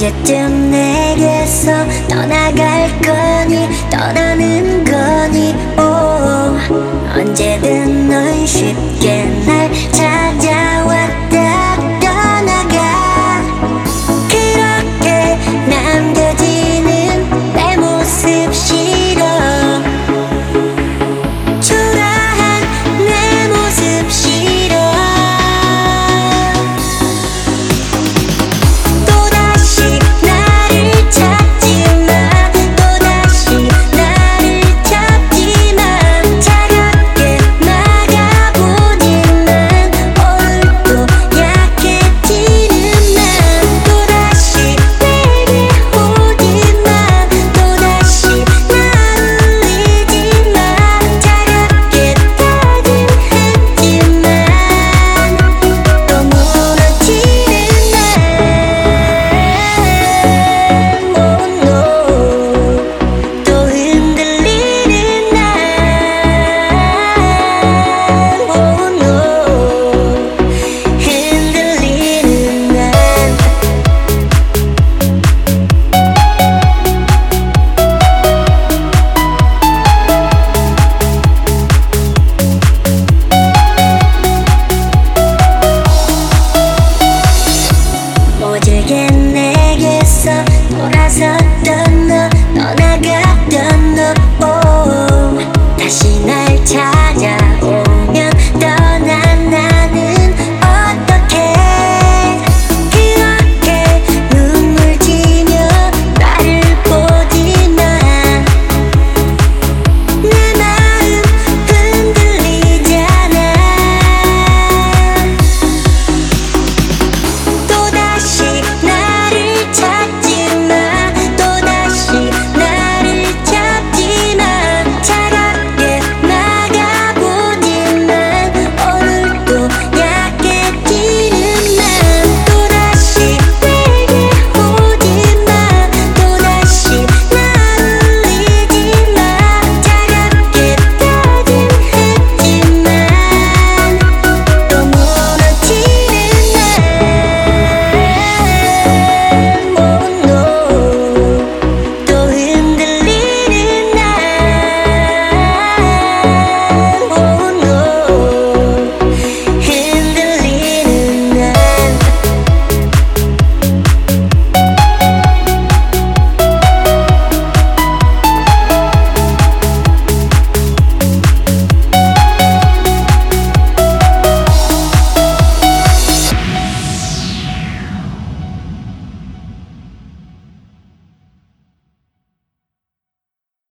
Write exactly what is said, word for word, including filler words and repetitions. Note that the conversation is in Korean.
언제쯤 내게서 떠나갈 거니 떠나는 거니 오 언제든 넌 쉽게 날 찾아왔다 떠나가 그렇게 남겨지는 내 모습 싫어 초라한 내 모습 싫어 또다시 나를 찾지마 또다시 나를 잡지마 차갑게 막아보지만 얼도 약해지는 난 또다시 내게 오지마 또다시 나 울리지마 차갑게 따뜻했지만 또 무너지는 난 oh no 또 흔들리는 난 oh no 흔들리는 난 모질게 내게서 돌아섰던